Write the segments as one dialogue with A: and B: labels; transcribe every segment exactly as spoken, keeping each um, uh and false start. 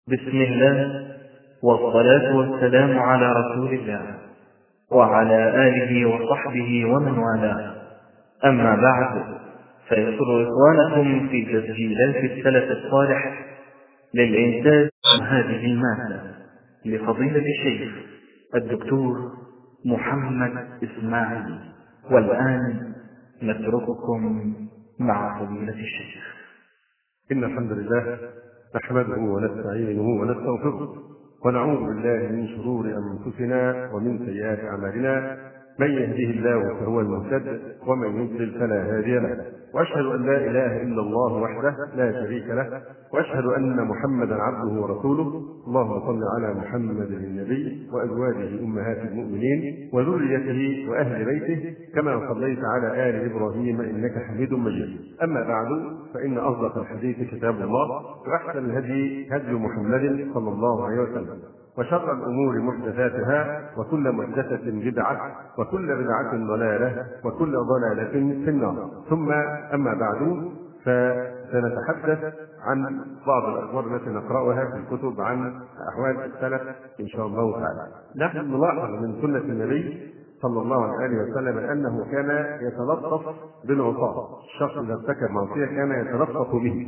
A: بسم الله، والصلاة والسلام على رسول الله وعلى آله وصحبه ومن والاه. أما بعد، فيسر إخوانكم في تسجيلات السلف الصالح للإنتاج هذه المادة لفضيلة الشيخ الدكتور محمد إسماعيل. والآن نترككم مع فضيلة الشيخ.
B: إن الحمد لله نحمده ونستعينه ونستغفره ونعوذ بالله من شرور أنفسنا ومن سيئات أعمالنا. من يهده الله فهو المهتد ومن يضلل فلا هادي له، وأشهد أن لا إله إلا الله وحده لا شريك له، وأشهد أن محمدا عبده ورسوله. اللهم صل على محمد النبي وأزواجه أمهات المؤمنين وذريته وأهل بيته كما صليت على آل إبراهيم إنك حميد مجيد. أما بعد، فإن أصدق الحديث كتاب الله، وأحسن الهدي هدي محمد صلى الله عليه وسلم، وشر الأمور محدثاتها، وكل محدثة بدعة، وكل بدعة ضلالة، وكل ضلالة في النار. ثم أما بعد، فسنتحدث عن بعض الأخبار التي نقرأها في الكتب عن أحوال السلف إن شاء الله تعالى. نحن نلاحظ من سنة النبي صلى الله عليه وسلم أنه كان يتلطف بالعصاة. الشخص إذا ارتكب معصية كان يتلطف به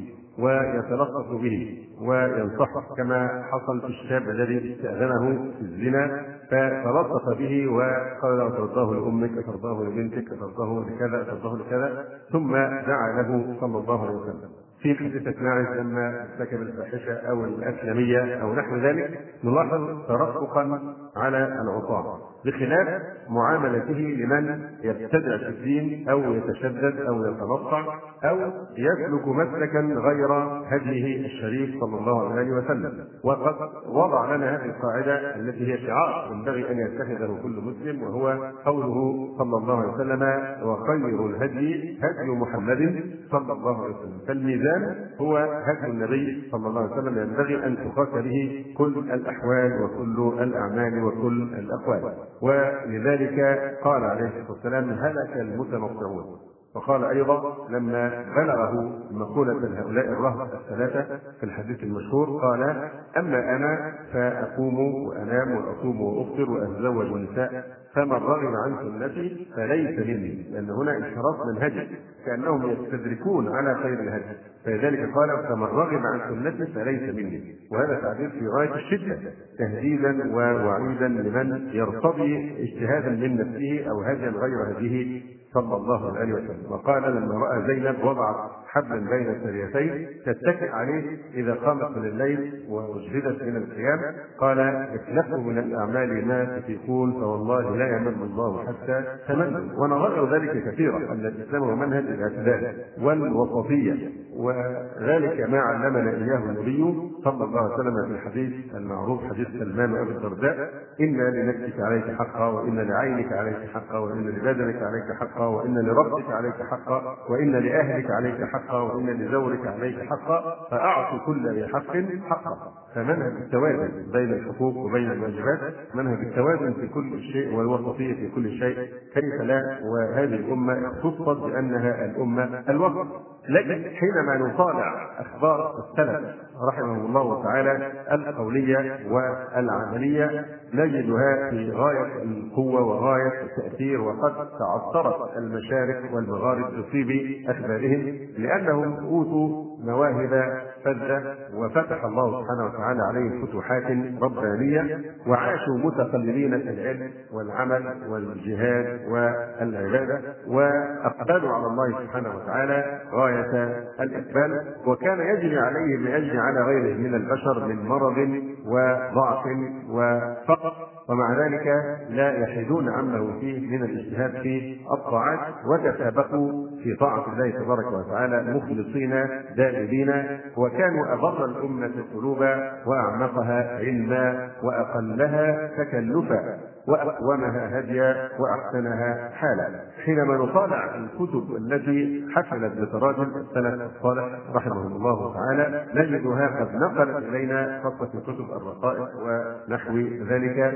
B: ويتلطف به وينصحه، كما حصل في الشاب الذي استأذنه في الزنا فتلطف به وقال له: أترضاه لأمك، أترضاه لبنتك، أترضاه لكذا، أترضاه لكذا، ثم دعا له صلى الله عليه وسلم. في حديثة ماعز لما ارتكب الفاحشة أو الأسلمية أو نحو ذلك، نلاحظ ترفقا على العصاة، بخلاف معاملته لمن يبتدع في الدين أو يتشدد أو يتنطع أو يسلك مسلكا غير هديه الشريف صلى الله عليه وسلم. وقد وضع لنا هذه القاعدة التي هي شعار ينبغي أن يتخذه كل مسلم، وهو قوله صلى الله عليه وسلم: وخير الهدي هدي محمد صلى الله عليه وسلم. فالميزان هو هدي النبي صلى الله عليه وسلم، ينبغي أن تقاس به كل الأحوال وكل الأعمال وكل الأقوال. ولذلك قال عليه الصلاة والسلام: هلك المتنطعون. وقال أيضا لما بلغه مقولة هؤلاء الرهط الثلاثة في الحديث المشهور، قال: أما أنا فأقوم وأنام وأصوم وأفطر وأتزوج النساء، فمن رغب عن سنتي فليس مني. لأن هنا انحراف منهجي، كأنهم يستدركون على خير الهدي، فلذلك قال: فمن رغب عن سنتي فليس مني. وهذا تعبير في غاية الشدة، تهديدا ووعيدا لمن يرتضي اجتهادا من نفسه أو هديا غير هديه صلى الله عليه وسلم. وقال لما رأى زينب وضعت حبلا بين الثديتين تتكئ عليه إذا قامت من الليل وأجهدت من القيام، قال: اخلقوا من الأعمال ما تطيقون، فوالله لا يمل الله حتى تملوا. ونظر ذلك كثيرا، أن الإسلام هو منهج الاعتدال والوسطية، وذلك ما علمنا إياه النبي صلى الله عليه وسلم في الحديث المعروف، حديث سلمان وأبي الدرداء: إن لنفسك عليك حقا، وإن لعينك عليك حقا، وإن لبدنك عليك حقا، وإن لربك عليك حقا، وإن لأهلك عليك حقا، وإن لزوجك عليك حقا، فأعط كل ذي حق حقه. فمنهج التوازن بين الحقوق وبين الواجبات، منهج التوازن في كل شيء والوسطية في كل شيء، كيف لا؟ وهذه الأمة اختصت بأنها الأمة الوسط. لكن حينما نطالع أخبار السلف رحمه الله تعالى القولية والعملية، نجدها في غاية القوة وغاية التأثير، وقد تعثرت المشارق والمغارب بطيب أخبارهم، لأنهم أوتوا مواهب فذة، وفتح الله سبحانه وتعالى عليهم فتوحات ربانية، وعاشوا متقللين في العلم والعمل والجهاد والعبادة، وأقبلوا على الله سبحانه وتعالى غاية الإقبال. وكان يجري عليهم يجري على غيره من البشر من مرض وضعف وفقر، ومع ذلك لا يحيدون عما فيه من الاجتهاد في الطاعات، وتسابقوا في طاعة الله تبارك وتعالى مخلصين دائبين، وكانوا أبر الأمة قلوبا وأعمقها علما وأقلها تكلفا وأقومها هديا وأحسنها حالا. حينما نطالع الكتب التي حفلت بتراجم السلف الصالح رحمه الله تعالى، نجدها قد نقلت إلينا خاصة في كتب الرقائق ونحو ذلك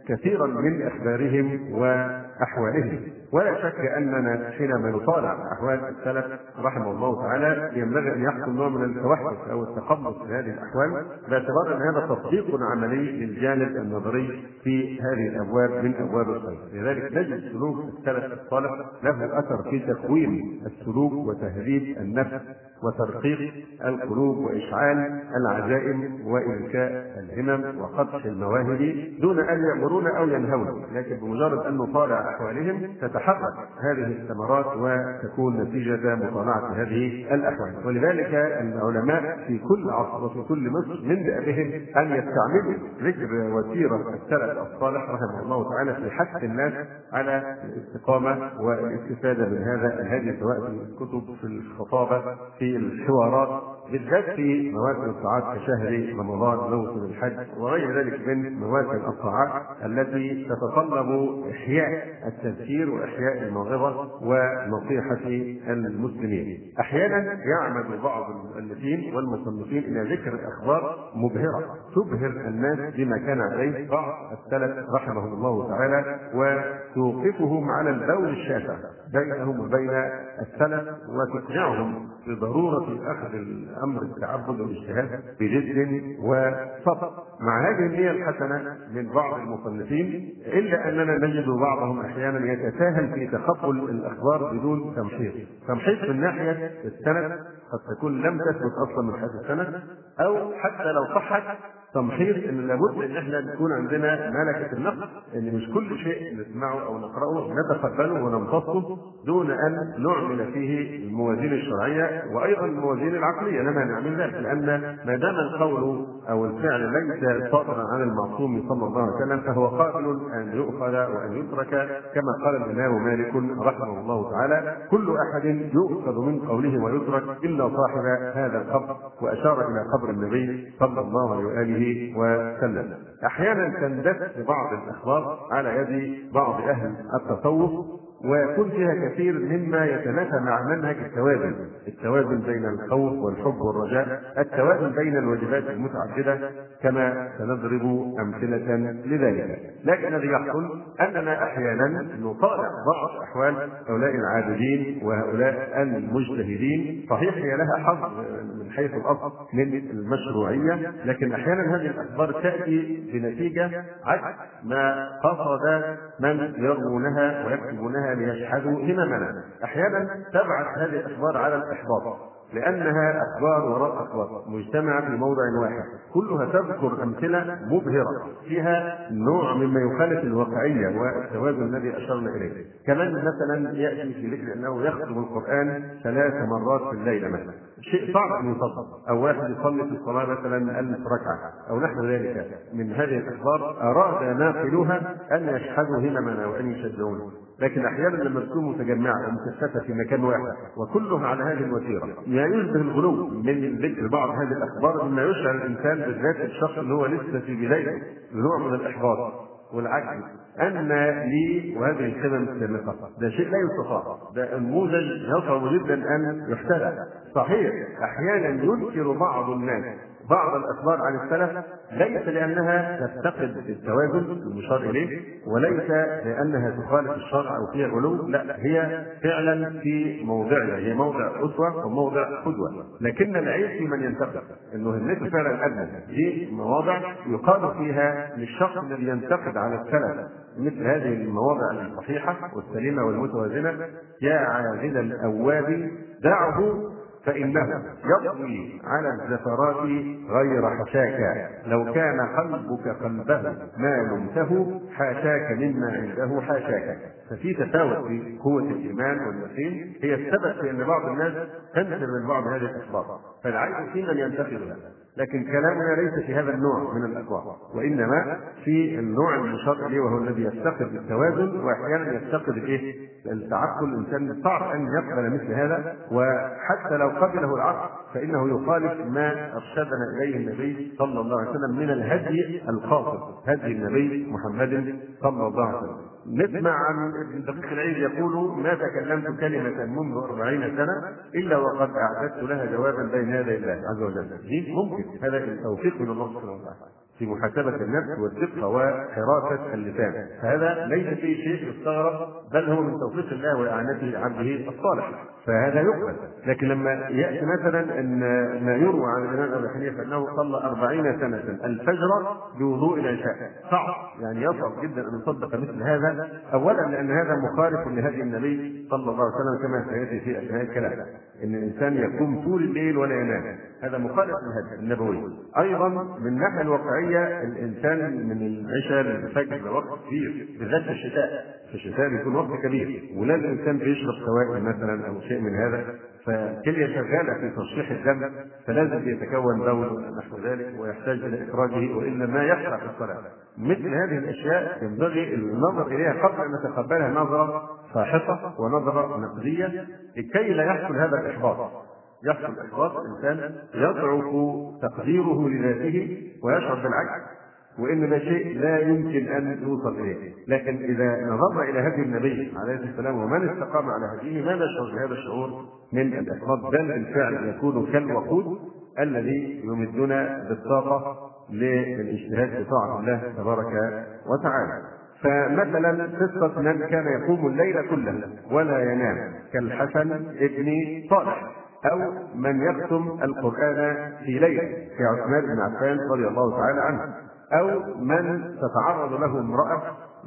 B: كثيرا من أخبارهم وأحوالهم. ولا شك أننا حينما نطالع أحوال السلف رحمه الله تعالى ينبغي أن يحصل نوع من التوحش أو التقمص لهذه الأحوال، باعتبار أن هذا تطبيق عملي للجانب النظري في هذه الأبواب من أبواب الخير. لذلك نجد سلوك السلف الصالح له أثر في تكوين السلوك وتهذيب النفس وترقيق القلوب وإشعال العزائم وإذكاء الهمم وقدح المواهب دون أن يأمرون أو ينهون، لكن بمجرد أن نطالع أحوالهم تتحقق هذه الثمرات وتكون نتيجة مطالعة هذه الأحوال. ولذلك العلماء في كل عصر وفي كل مصر من دأبهم أن يستعملوا ذكر وسيرة السلف الصالح رحمه الله تعالى في حث الناس على الاستقامة والاستفادة من هذا الهدي، سواء في الكتب، في الخطابة، في الحوارات، بالذات في مواسم الطاعات كشهر رمضان، موسم الحج وغير ذلك من مواسم الطاعات التي تتطلب إحياء التذكير وإحياء الموعظة ونصيحة المسلمين. أحيانا يعمد بعض المؤلفين والمصنفين إلى ذكر أخبار مبهرة تبهر الناس بما كان عليه بعض السلف رحمه الله تعالى، وتوقفهم على البول الشاسع بينهم وبين السلف وتقنعهم بضرورة أخذ الأمر التعبد والاجتهاد بجد وصبر. مع هذه النية الحسنة من بعض المصنفين، إلا أننا نجد بعضهم أحيانا يتساهل في تقبل الأخبار بدون تمحيص. تمحيص من ناحية السند قد تكون لم تثبت أصلا من حيث السند، أو حتى لو صحت تمحيص ان لابد ان احنا نكون عندنا ملكه النقد، ان مش كل شيء نسمعه او نقراه نتقبله ونمتصه دون ان نعمل فيه الموازين الشرعيه وايضا الموازين العقليه. لما نعمل ذلك، لان ما دام القول او الفعل ليس صادرا عن المعصوم صلى الله عليه وسلم فهو قابل ان يؤخذ وان يترك، كما قال الامام مالك رحمه الله تعالى: كل احد يؤخذ من قوله ويترك الا صاحب هذا القبر، واشار الى قبر النبي صلى الله عليه واله وسلم. احيانا تندس بعض الاخبار على يد بعض اهل التصوف ويكون فيها كثير مما يتنافى مع منهج التوازن، التوازن بين الخوف والحب والرجاء، التوازن بين الواجبات المتعدده، كما سنضرب امثله لذلك. لكن الذي يحصل اننا احيانا نطالع بعض احوال هؤلاء العابدين وهؤلاء المجتهدين، صحيح هي لها حظ من حيث الاصل من المشروعيه، لكن احيانا هذه الاخبار تاتي بنتيجه عكس ما قصد من يروونها ويكتبونها ليشحذوا هممنا. احيانا تبعث هذه الاخبار على الاحباط، لانها اخبار وراء اخبار مجتمعه في موضع واحد، كلها تذكر امثله مبهره فيها نوع مما يخالف الواقعيه والتوازن الذي اشرنا اليه. كمان مثلا ياتي في ذكر انه يختم القران ثلاث مرات في الليله مثلا، شيء صعب ان يصدق، او واحد يصلي في الصلاه مثلا ألف ركعه او نحو ذلك من هذه الاخبار. اراد ناقلوها ان يشحذوا هممنا وان يشجعونا، لكن احيانا لما تكون متجمعه ومكثفه في مكان واحد وكلها على هذه الوتيره، ما يشبه الغلو من ذكر بعض هذه الاخبار مما يشعر الانسان بالذات الشخص اللي هو لسه في بدايه بنوع من الاحباط والعجز، ان لي وهذه الخدم السابقه. ده شيء لا يستطاع، ده نموذج يصعب جدا ان يحتذى. صحيح احيانا ينكر بعض الناس بعض الاخبار عن السلف، ليس لانها تفتقد التوازن المشار اليه، وليس لانها تخالف الشرع او فيها غلو، لا، هي فعلا في موضعها، هي موضع اسوه وموضع قدوه. لكن العيب في من ينتقد، انه همته فعلا ادنى. دي مواضع يقال فيها للشخص الذي ينتقد على السلف مثل هذه المواضع الصحيحه والسليمه والمتوازنه: يا عاذل الاواب دعه فإنه يطوي على الزفرات غير حشاك، لو كان قلبك قلبه ما لمته حاشاك مما عنده حاشاك. ففي تفاوت في قوة الإيمان واليقين هي السبب في أن بعض الناس تنفر من بعض هذه الأخبار، فالعيب في من ينتقدها. لكن كلامنا ليس في هذا النوع من الأخبار، وإنما في النوع المشار إليه، وهو الذي يفتقد التوازن وأحيانا يفتقد الإيه؟ التعقل. الإنسان صعب أن يقبل مثل هذا، وحتى لو قبله العقل فإنه يخالف ما أرشدنا إليه النبي صلى الله عليه وسلم من الهدي القاصد، هدي النبي محمد صلى الله عليه وسلم. نسمع عن ابن دقيق العيد يقول: ما تكلمت كلمة منذ أربعين سنة إلا وقد أعددت لها جوابا بين يدي الله عز وجل. دي ممكن، هذا التوفيق من الله سبحانه وتعالى. في محاسبة النفس والدقة وحراسة اللسان، فهذا ليس فيه شيء يستغرب، بل هو من توفيق الله وإعانته عبده الصالح، فهذا يقبل. لكن لما يأتي مثلا أن ما يروى عن الإمام أبي حنيفة أنه صلى أربعين سنة الفجر بوضوء العشاء، صعب يعني يصعب جدا أن يصدق مثل هذا، أولا لأن هذا مخالف لهدي النبي صلى الله عليه وسلم كما سيأتي في أثناء الكلام، أن الإنسان يقوم طول الليل ولا ينام، هذا مخالف للهدي النبوي. أيضا من الناحية الواقعية الإنسان من العشاء للفجر وقت كبير، بالذات في الشتاء، في الشتاء بيكون وقت كبير، ولا الإنسان بيشرب سوائل مثلا أو شيء من هذا، فالكلية شغالة في تصحيح الدم، فلازم يتكون بول نحو ذلك ويحتاج إلى إخراجه وإلا ما يحصل في الصلاة. مثل هذه الأشياء ينبغي النظر إليها قبل أن نتقبلها نظرة فاحصة ونظرة نقدية لكي لا يحصل هذا الإحباط. يحصل إحباط الإنسان يضعف تقديره لذاته ويشعر بالعجز، وإن ده شيء لا يمكن أن يوصل إليه. لكن إذا نظرنا إلى هدي النبي عليه الصلاة والسلام ومن استقام على هديه ما نشعر بهذا الشعور من الإحباط، بل بالفعل يكون كالوقود الذي يمدنا بالطاقة للاجتهاد في طاعة الله تبارك وتعالى. فمثلا قصة من كان يقوم الليل كله ولا ينام كالحسن ابن صالح، أو من يختم القرآن في ليلة كعثمان بن عفان رضي الله تعالى عنه، أو من تتعرض له امرأة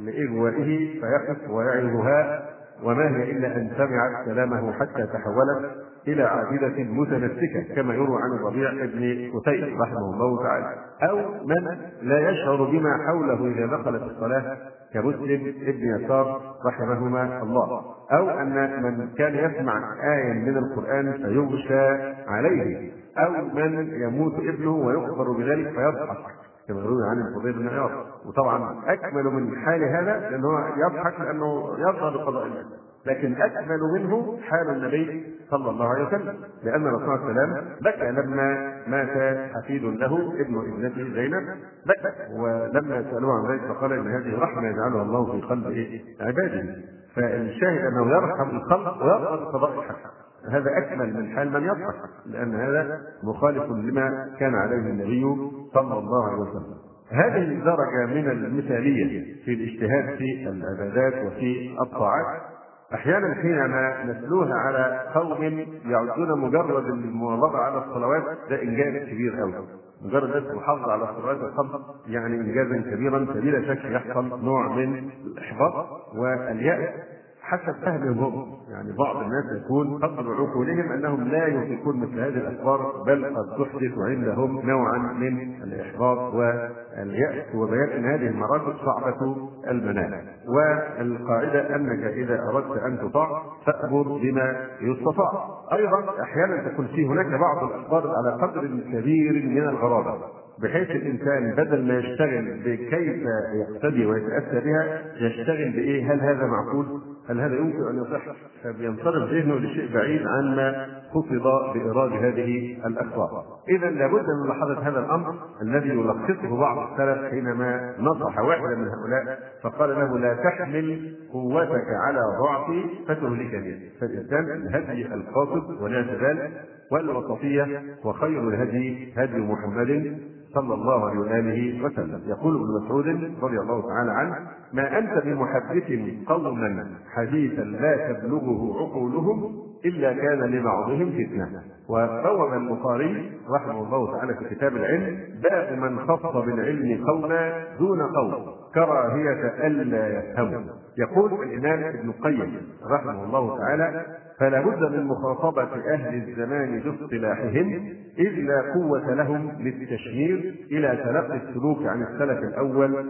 B: لإغوائه فيقف ويعظها وما هي إلا أن سمعت كلامه حتى تحولت إلى عابدة متمسكة كما يروى عن الربيع بن قتيبة رحمه الله تعالى، أو من لا يشعر بما حوله إذا دخلت الصلاة كمسلم ابن يسار رحمهما الله، أو أن من كان يسمع آية من القرآن فيغشى عليه، أو من يموت ابنه ويخبر بذلك فيضحك كما يروي عن الفضيل بن عياض. وطبعا أكمل من حال هذا لأنه يضحك لأنه يرضى بقضاء الله، لكن أكمل منه حال النبي صلى الله عليه وسلم، لأن الرسول صلى الله عليه وسلم بكى لما مات حفيد له ابن ابنته زينب، بكى ولما سألوه عن ذلك فقال إن هذه رحمة يجعلها الله في قلب عباده. فالشاهد أنه يرحم الخلق ويرضى بقضاء الحق، هذا أكمل من حال من يضحك، لأن هذا مخالف لما كان عليه النبي صلى الله عليه وسلم. هذه الدرجة من المثالية في الاجتهاد في العبادات وفي الطاعات أحيانا حينما نتلوها على قوم يعدون مجرد المواظبة على الصلوات ده إنجاز كبير أوي، مجرد بس المحافظة على الصلوات الخمس يعني إنجازا كبيرا، فبلا شك يحصل نوع من الإحباط واليأس حسب فهمهم. يعني بعض الناس يكون قصد عقولهم انهم لا يطيقون مثل هذه الاخبار، بل قد تحدث عندهم نوعا من الاحباط واليأس، وبيان ان هذه المراتب صعبة المنال. والقاعدة انك اذا اردت ان تطاع فأمر بما يستطاع. ايضا احيانا تكون في هناك بعض الاخبار على قدر كبير من الغرابة، بحيث الانسان بدل ما يشتغل بكيف يقتدي ويتأسى بها يشتغل بايه؟ هل هذا معقول؟ هل هذا يمكن ان يصح؟ فبينصرف ذهنه لشيء بعيد عن ما قصد بإيراد هذه الاخبار. اذا لابد من ملاحظه هذا الامر الذي يلخصه بعض السلف حينما نصح واحدا من هؤلاء فقال له: لا تحمل قوتك على ضعفي فتهلكني. فالانسان الهدي القاصد والاعتدال والوسطيه، وخير الهدي هدي محمد صلى الله عليه وآله وسلم. يقول ابن مسعود رضي الله تعالى عنه: ما أنت بمحدث قوما حديثا لا تبلغه عقولهم إلا كان لبعضهم فتنة. وبوب البخاري رحمه الله تعالى في كتاب العلم باب من خص بالعلم قوما دون قوم كراهية ألا يفهموا. يقول الإمام ابن القيم رحمه الله تعالى: فلا بد من مخاطبة أهل الزمان باصطلاحهم إذ لا قوة لهم للتشهير إلى تلقي السلوك عن السلف الأول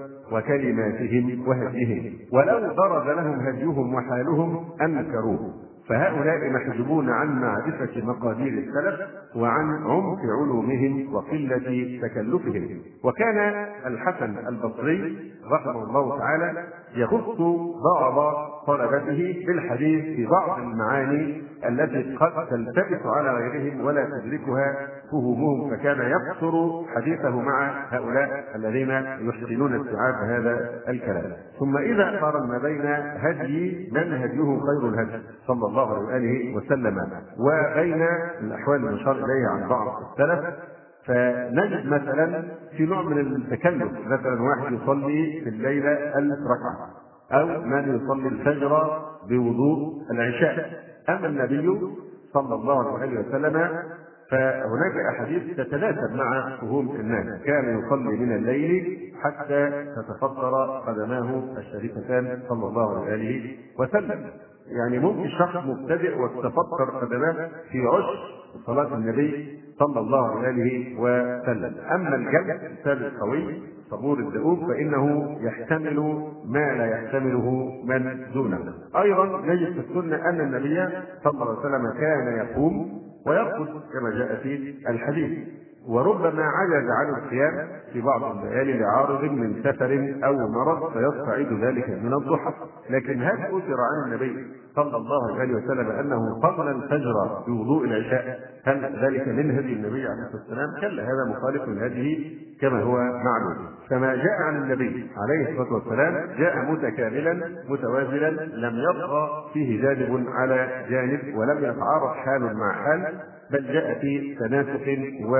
B: وكلماتهم وهديهم، ولو برز لهم هديهم وحالهم أنكروه. فهؤلاء محجوبون عن معرفة مقادير السلف وعن عمق علومهم وقلة تكلفهم. وكان الحسن البصري رحمه الله تعالى يخص بعض طلبته بالحديث في بعض المعاني التي قد تلتبس على غيرهم ولا تدركها فهمهم، فكان يقصر حديثه مع هؤلاء الذين يحسنون استيعاب هذا الكلام. ثم إذا قارن بين هدي من هديه خير الهدي صلى الله عليه وآله وسلم وبين الأحوال المشار إليها عن بعض السلف، فنجد مثلا في نوع من التكلف، مثلا واحد يصلي في الليلة ألف ركعة، أو من يصلي الفجر بوضوء العشاء. أما النبي صلى الله عليه وسلم فهناك أحاديث تتناسب مع فهوم الناس، كان يصلي من الليل حتى تتفطر قدماه الشريفتان صلى الله عليه وسلم. يعني ممكن شخص مبتدئ وتتفطر قدماه في عشر صلاة النبي صلى الله عليه وسلم. أما الجلد الثابت القوي صبور الدؤوب فإنه يحتمل ما لا يحتمله من دونه. أيضا نجد في السنة أن النبي صلى الله عليه وسلم كان يقوم ويرقد كما جاء في الحديث، وربما عجز عن القيام في بعض الليالي لعارض من سفر أو مرض فيستعيد ذلك من الضحى. لكن هل أثر عن النبي صلى الله عليه وسلم أنه صلى الفجر بوضوء العشاء؟ هل ذلك من هدي النبي عليه الصلاة والسلام؟ كلا، هذا مخالف لهديه كما هو معلوم. فما جاء عن النبي عليه الصلاة والسلام جاء متكاملا متوازنا، لم يطغى فيه جانب على جانب ولم يتعارض حال مع حال، بل جاء في تناسق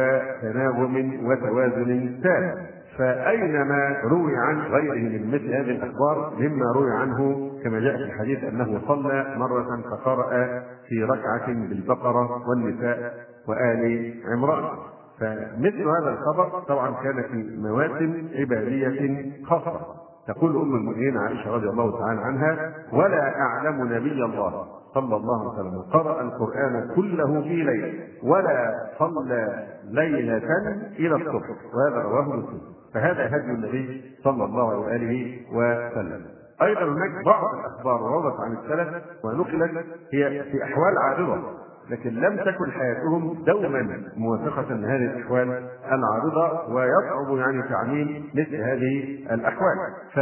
B: وتناغم وتوازن تام. فأينما روي عن غيره من مثل هذه الأخبار مما روي عنه كما جاء في الحديث أنه صلى مرة فقرأ في ركعة بالبقرة والنساء وآل عمران، فمثل هذا الخبر طبعا كان في مواسم عبادية خاصة. تقول أم المؤمنين عائشة رضي الله تعالى عنها: ولا أعلم نبي الله صلى الله عليه وسلم قرأ القرآن كله في ليلة ولا صلى ليلة إلى الصبح، وهذا رواه مسلم. فهذا هدي النبي صلى الله عليه وسلم. أيضا هناك بعض الأخبار وردت عن السلف ونقلت هي في أحوال عارضة، لكن لم تكن حياتهم دوما موافقة لهذه الأحوال العارضة، ويصعب يعني تعميم مثل هذه الأحوال.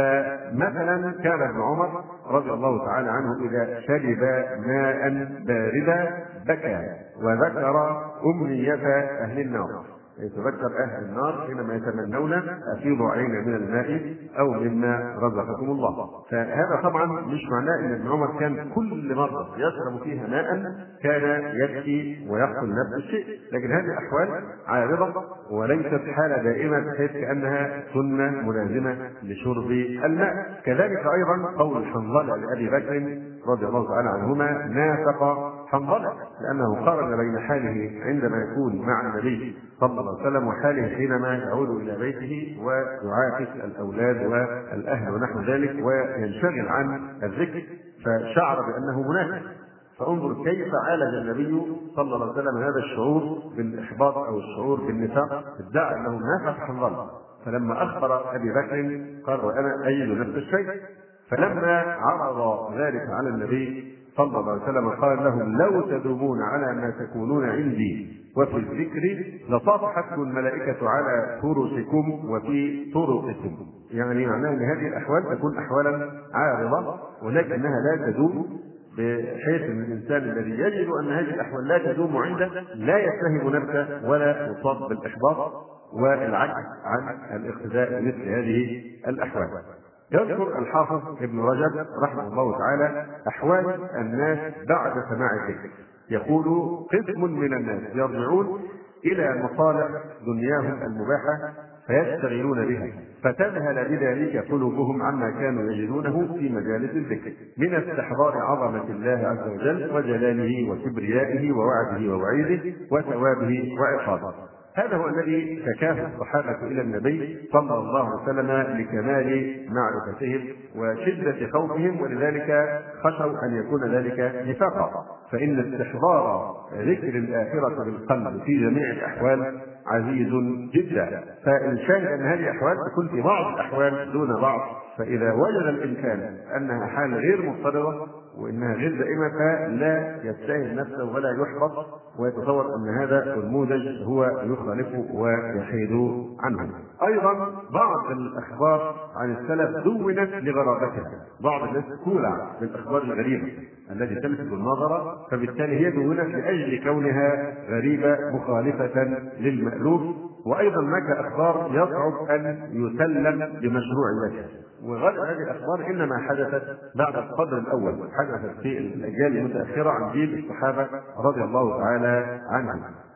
B: فمثلا كان ابن عمر رضي الله تعالى عنه إذا شرب ماء باردا بكى وذكر أمنية أهل النار، يتذكر أهل النار حينما يتمنون أفيضوا علينا من الماء أو مما رزقكم الله. فهذا طبعا مش معناه أن ابن عمر كان كل مرة يشرب فيها ماء كان يبكي ويحصل نفس الشيء، لكن هذه الأحوال عارضة وليست حالة دائمة بحيث كأنها سنة ملازمة لشرب الماء. كذلك أيضا قول حنظلة لأبي بكر رضي الله تعالى عنهما: نافق حنظلة، لأنه قارن بين حاله عندما يكون مع النبي صلى الله عليه وسلم وحاله حينما يعود إلى بيته ويعاكس الأولاد والأهل ونحو ذلك وينشغل عن الذكر، فشعر بأنه منافق. فانظر كيف عالج النبي صلى الله عليه وسلم هذا الشعور بالإحباط أو الشعور بالنفاق، ادعى أنه نافق حنظلة. فلما أخبر أبي بكر قال: وأنا أيد نفس الشيء. فلما عرض ذلك على النبي صلى الله عليه وسلم قال لهم: لو تدومون على ما تكونون عندي وفي الذكر لصافحتكم الملائكة على فرشكم وفي طرقكم. يعني معناه أن هذه الأحوال تكون أحوالا عارضة ولكنها لا تدوم، بحيث أن الإنسان الذي يجد أن هذه الأحوال لا تدوم عنده لا يتهم نفسه ولا يصاب بالإحباط والعجز عن الاقتداء بمثل هذه الأحوال. يذكر الحافظ ابن رجب رحمه الله تعالى أحوال الناس بعد سماع الذكر، يقول: قسم من الناس يرجعون إلى مصالح دنياهم المباحة فيشتغلون بها، فتذهل بذلك قلوبهم عما كانوا يجدونه في مجالس الذكر من استحضار عظمة الله عز وجل وجلاله وكبريائه ووعده ووعيده وثوابه وعقابه. هذا هو الذي شكاه الصحابة إلى النبي صلى الله عليه وسلم لكمال معرفتهم وشدة خوفهم، ولذلك خشوا أن يكون ذلك نفاقا، فإن استحضار ذكر الآخرة بالقلب في جميع الأحوال عزيز جدا. فالشاهد أن هذه الأحوال تكون في بعض الأحوال دون بعض، فإذا وجد الإنسان أنها حال غير مضطردة وإنها غير دائمة فلا يتهم نفسه ولا يحبط ويتصور أن هذا النموذج هو يخالفه ويحيد عنه. أيضا بعض الأخبار عن السلف دونت لغرابتها، بعض الناس تولع بالأخبار الغريبة التي تلفت النظر، فبالتالي هي دونت لأجل كونها غريبة مخالفة للمألوف. وأيضا هناك أخبار يصعب أن يسلم بمشروعيتها، وغالب هذه الأخبار إنما حدثت بعد القرن الأول، حدثت في الأجيال المتأخرة عن جيل الصحابة رضي الله تعالى عنهم.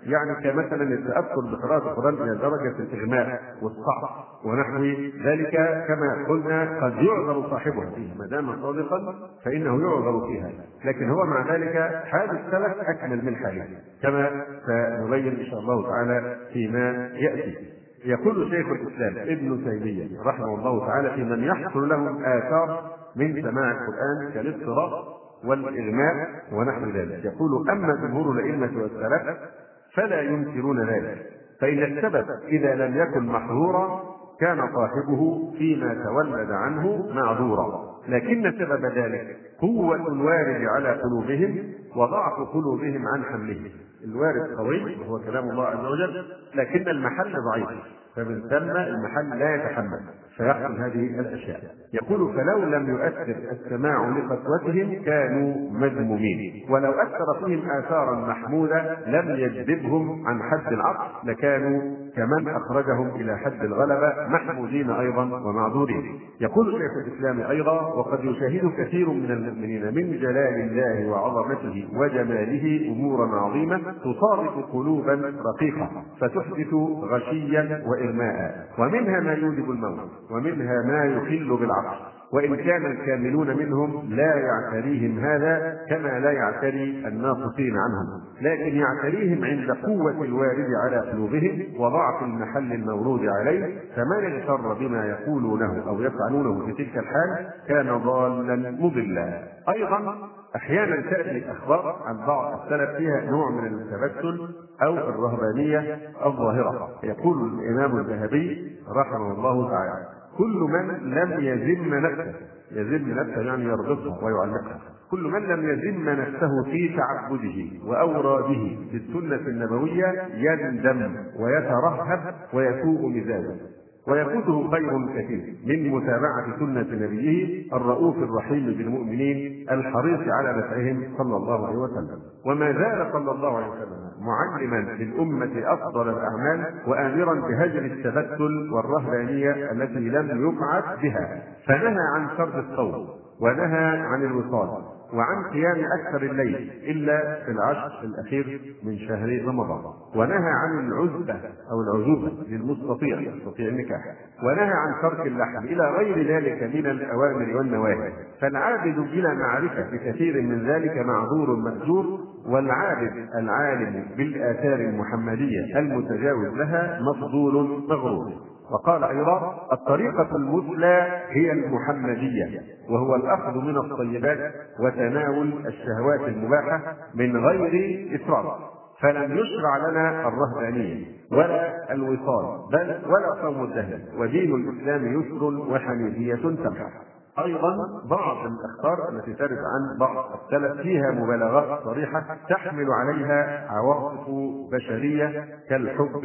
B: يعني كمثلا التاثر بقراءه القران الى درجه الاغماء والصعب ونحو ذلك، كما قلنا قد يعذر صاحبها فيها ما دام صادقا فانه يعذر فيها، لكن هو مع ذلك حال السلف اكمل من حاله كما سنبين ان شاء الله تعالى فيما ياتي. يقول شيخ الاسلام ابن تيميه رحمه الله تعالى في من يحصل لهم اثار من سماع القران كالاضطراب والاغماء ونحو ذلك، يقول اما جمهور الائمه والسلف فلا ينكرون ذلك، فان السبب اذا لم يكن محظورا كان صاحبه فيما تولد عنه معذورا، لكن سبب ذلك قوة الوارد على قلوبهم وضعف قلوبهم عن حمله. الوارد قوي وهو كلام الله عز وجل، لكن المحل ضعيف، فمن ثم المحل لا يتحمل فيحصل هذه الاشياء. يقول فلو لم يؤثر السماع لقسوتهم كانوا مذمومين، ولو اثر فيهم اثارا محموده لم يجذبهم عن حد العقل لكانوا كمن اخرجهم الى حد الغلبه محمودين ايضا ومعذورين. يقول شيخ الاسلام ايضا وقد يشاهد كثير من المؤمنين من جلال الله وعظمته وجماله امورا عظيمه تصادق قلوبا رقيقه فتحدث غشيا وإغماء، ومنها ما يوجب الموت ومنها ما يخل بالعقل، وإن كان الكاملون منهم لا يعتريهم هذا كما لا يعتري الناقصين عنهم، لكن يعتريهم عند قوة الوارد على قلوبهم وضعف المحل المورود عليه، فمن اغتر بما يقولونه أو يفعلونه في تلك الحال كان ضالا مضلا. أيضا أحيانا تأتي الأخبار عن بعض السلف فيها نوع من التبتل أو الرهبانية الظاهرة. يقول الإمام الذهبي رحمه الله تعالى كل من لم يذم نفسه، يذم نفسه يعني يربطها ويعلقها، كل من لم يذم نفسه في تعبده وأوراده بالسنة النبوية يندم ويترهب ويسوء مزاجه، ويفوته خير كثير من متابعة سنة نبيه الرؤوف الرحيم بالمؤمنين الحريص على نفعهم صلى الله عليه وسلم. وما زال صلى الله عليه وسلم معلما للأمة أفضل الأعمال وآمرا بهجر التبتل والرهبانية التي لم يبعث بها، فنهى عن فرد الصوم ونهى عن الوصال وعن قيام أكثر الليل إلا في العشر الأخير من شهر رمضان، ونهى عن العزبة أو العزوبة للمستطيع يستطيع النكاح، ونهى عن ترك اللحم إلى غير ذلك من الأوامر والنواهي. فالعابد بلا معرفة بكثير من ذلك معذور مأجور، والعابد العالم بالآثار المحمدية المتجاوز لها مفضول مغرور. وقال أيضا الطريقة المثلى هي المحمدية، وهو الأخذ من الطيبات وتناول الشهوات المباحة من غير إسراف، فلم يشرع لنا الرهبانية ولا الوصال بل ولا صوم الدهر، ودين الإسلام يسر وحنيفية سمحة. أيضا بعض الأخبار التي ترد عن بعض السلف فيها مبالغات صريحة تحمل عليها عواطف بشرية كالحب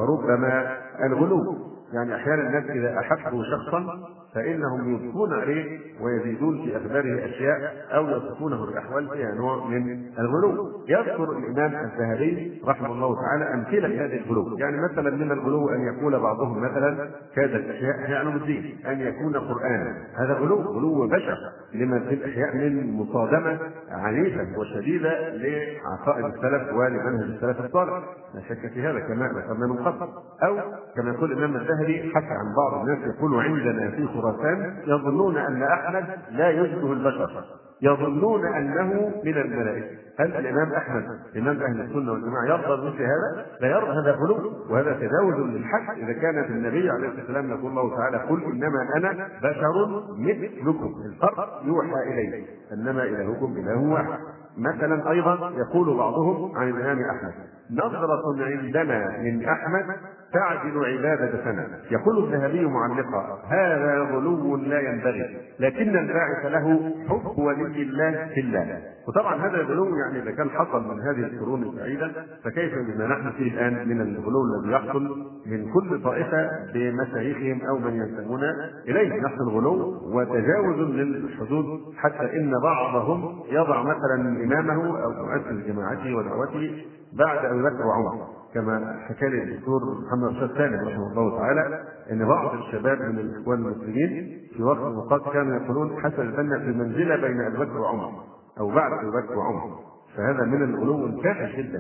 B: وربما الغلو، يعني أحيانا الناس إذا أحبوا شخصا فإنهم يضيفون عليه ويزيدون في أخباره أشياء أو يصفونه بأحوال فيها نوع من الغلو. يذكر الإمام الذهبي رحمه الله تعالى أمثلة لهذه الغلو، يعني مثلا من الغلو أن يقول بعضهم مثلا كاد الأشياء هي علوم الدين، أن يكون قرآنا، هذا غلو غلو بشع لما في الأحياء من مصادمة عنيفة وشديدة لعقائد السلف ولمنهج السلف الصالح، لا شك في هذا كما ذكرنا من قبل. أو كما يقول الإمام الذهبي حكى عن بعض الناس يقول عندنا في خراسان يظنون أن أحمد لا يشبه البشر، يظنون أنه من الملائكة. هل الإمام أحمد إمام أهل السنة والجماعة يرضى مثل هذا؟ لا يرضى، هذا غلو وهذا تجاوز للحق. إذا كانت النبي عليه الصلاة والسلام يقول الله تعالى قل إنما أنا بشر مثلكم، الفرق يوحى إليه إنما إلهكم إله واحد. مثلا أيضا يقول بعضهم عن الإمام أحمد نظرة عندنا من أحمد تعدل عبادة سنة. يقول الذهبي معلقا هذا غلو لا ينبغي، لكن الباعث له حب ولي الله في الله. وطبعا هذا الغلو يعني إذا كان حصل من هذه القرون السعيدة فكيف بما نحن فيه الآن من الغلو الذي يحصل من كل طائفة بمشايخهم أو من ينتمون إليه. نحن الغلو وتجاوز للحدود، حتى إن بعضهم يضع مثلا إمامه أو مؤسس جماعته ودعوته بعد أبي بكر وعمر، كما حكى لي الدكتور محمد رشاد سالم رحمه الله تعالى ان بعض الشباب من الاخوان المسلمين في وقت الوقت كانوا يقولون حسن البنا في منزله بين ابي بكر وعمر او بعد ابي بكر وعمر، فهذا من الغلو الفاحش جدا.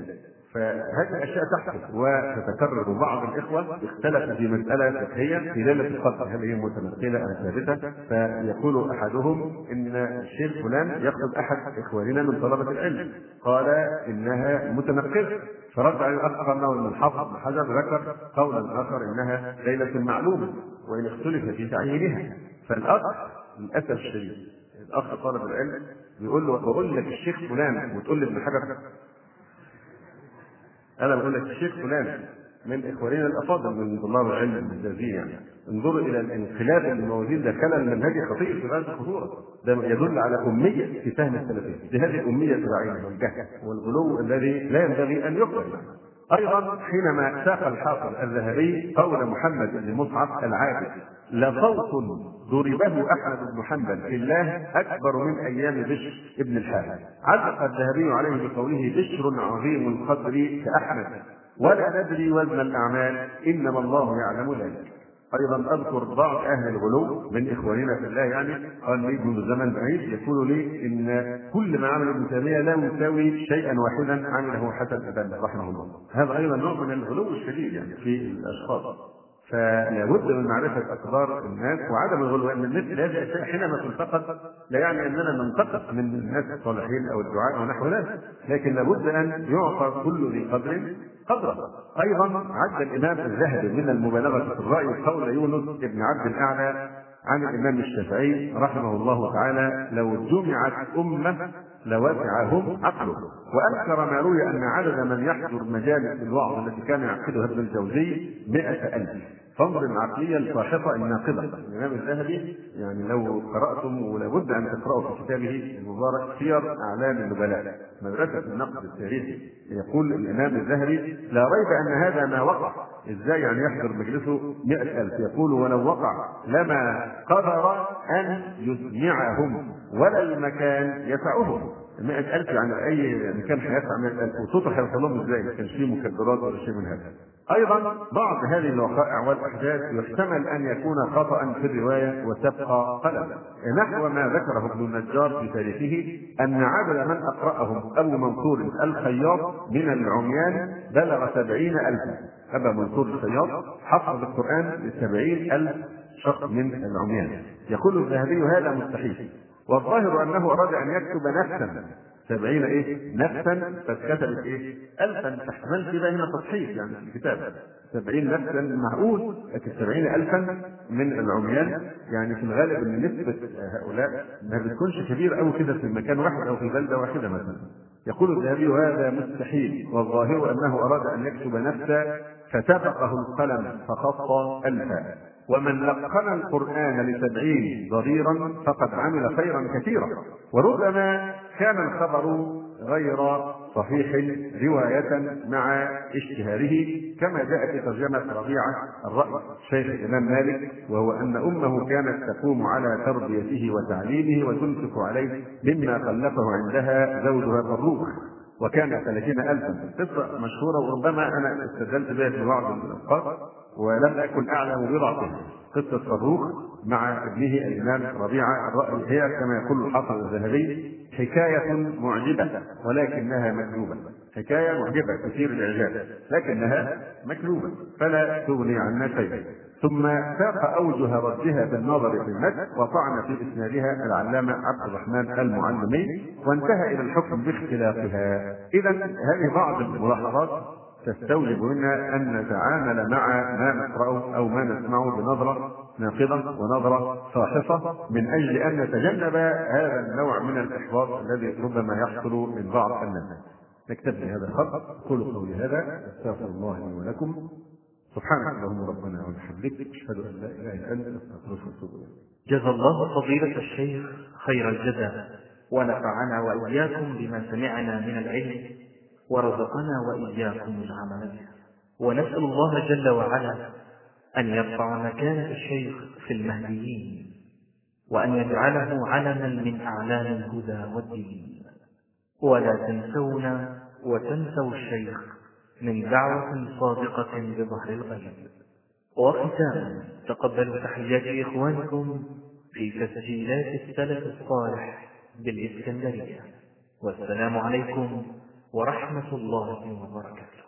B: فهذه الاشياء تحصل وتتكرر. بعض الاخوه اختلف في مساله فقهيه في ليله القدر، هل هي متنقله ام ثابته؟ فيقول احدهم ان الشيخ فلان يقصد احد اخواننا من طلبه العلم، قال انها متنقله، فرد عليه الاخر انه من الحافظ بن حجر ذكر قولا اخر انها ليله معلومه وان اختلف في تعيينها. فالاخ للاسف الشديد الاخ طالب العلم بيقول له بقول لك الشيخ فلان وتقول لي ابن حجر؟ انا بقول لك الشيخ فلان من اخواننا الافاضل من طلاب العلم الممتازين، يعني انظروا الى الانقلاب الموجود، ده خلل منهجي خطير في غايه الخطوره، ده يدل على اميه في فهم السلفيه، بهذه الاميه العينيه والجهل والغلو الذي لا ينبغي ان يقبل. ايضا حينما ساق الحافظ الذهبي قول محمد بن مصعب العابد: لصوت ضربه احمد بن حنبل في الله اكبر من ايام بشر ابن الحارث، علق الذهبي عليه بقوله: بشر عظيم القدر كاحمد ولا ندري وزن الاعمال انما الله يعلم ذلك. ايضا اذكر بعض اهل الغلو من اخواننا في الله، يعني قال لي منذ زمن بعيد يقول لي ان كل ما عمل ابن تيميه لا يساوي شيئا واحدا عمله حسن البنا رحمه الله. هذا ايضا نوع من الغلو الشديد يعني في الاشخاص. فلا بد من معرفه اقدار الناس وعدم الغلو، ان مثل هذه الاشياء حينما تنتقد لا يعني اننا ننتقد من الناس الصالحين او الدعاء او نحو ذلك، لكن لابد ان يعطى كل ذي قدر قدره. ايضا عد الامام الذهبي من المبالغه في الراي قول يونس بن عبد الاعلى عن الامام الشافعي رحمه الله تعالى: لو جمعت امه لوسعهم عقله. وانكر ما روي ان عدد من يحضر مجالس الوعظ التي كان يعقدها ابن الجوزي مئة ألف. فانظر العقليه الفاحصه الناقضه. الامام الذهبي يعني لو قراتم ولابد ان تقراوا في كتابه المبارك سير اعلام النبلاء مدرسه النقد التاريخي، يقول الامام الذهبي: لا ريب ان هذا ما وقع. ازاي يعني يحضر مجلسه مئة ألف؟ يقول: ولو وقع لما قدر ان يسمعهم ولا المكان يسعهم. مئة ألف يعني أي مكان هيسع مئة ألف، وصوته هيوصل لهم إزاي؟ ما كانش فيه مكبرات ولا شيء من هذا. أيضا بعض هذه الوقائع والأحداث يحتمل أن يكون خطأ في الرواية وتبقى قلم، نحو ما ذكره ابن النجار في تاريخه أن عدد من أقرأهم أبو منصور الخياط من العميان بلغ سبعين ألفا. أبا منصور الخياط حفظ القرآن لسبعين ألف شخص من العميان. يقول الذهبي: هذا مستحيل. والظاهر انه اراد ان يكتب نفسا سبعين ايه نفسا، فكتبت ايه الفا، تحتمل في هنا تصحيح يعني في الكتاب سبعين نفسا معقول، لكن سبعين الفا من العميان يعني في الغالب ان نسبه هؤلاء ما بتكونش كبيره قوي كده في مكان واحد او في بلده واحده مثلا. يقول الذهبي: هذا مستحيل. والظاهر انه اراد ان يكتب نفسا فسبقه القلم فخط الفا. ومن لقن القرآن لسبعين ضريرا فقد عمل خيرا كثيرا. وربما كان الخبر غير صحيح رواية مع اشتهاره، كما جاء في ترجمة ربيعة الرأي شيخ الإمام مالك، وهو أن أمه كانت تقوم على تربيته وتعليمه وتنفق عليه مما خلفه عندها زوجها فروخ، وكان ثلاثين ألفا. قصة مشهورة وربما أنا استدلت بها في بعض الأوقات ولم أكن أعلم بضعفها. قصة فروخ مع ابنه الإمام ربيعة الرأي هي كما يقول الحافظ الذهبي حكاية معجبة ولكنها مكذوبة. حكاية معجبة كثير الإعجاب لكنها مكذوبة فلا تغني عنا شيئا. ثم ساق أوجه ردها بالنظر في المتن وطعن في إسنادها العلامة عبد الرحمن المعلمي، وانتهى إلى الحكم باختلافها. إذا هذه بعض الملاحظات تستوجب منا أن نتعامل مع ما نقرأه أو ما نسمعه بنظرة ناقضة ونظرة فاحصة من أجل أن نتجنب هذا النوع من الإحباط الذي ربما يحصل من بعض الناس. نكتفي هذا الخط. أقول قولي هذا أستغفر الله لي ولكم. سبحانك اللهم ربنا وبحمدك أشهد أن لا إله إلا أنت أستغفرك وأتوب إليك.
A: جزا الله فضيلة الشيخ خير الجزاء، ونفعنا وإياكم بما سمعنا من العلم، ورزقنا وإياكم العمل به. ونسأل الله جل وعلا أن يرفع مكانة الشيخ في المهديين، وأن يجعله علما من أعلام الهدى والدين. ولا تنسونا وتنسوا الشيخ من دعوة صادقة بظهر الغيب. وختاما تقبلوا تحيات إخوانكم في تسجيلات السلف الصالح بالإسكندرية، والسلام عليكم ورحمة الله وبركاته.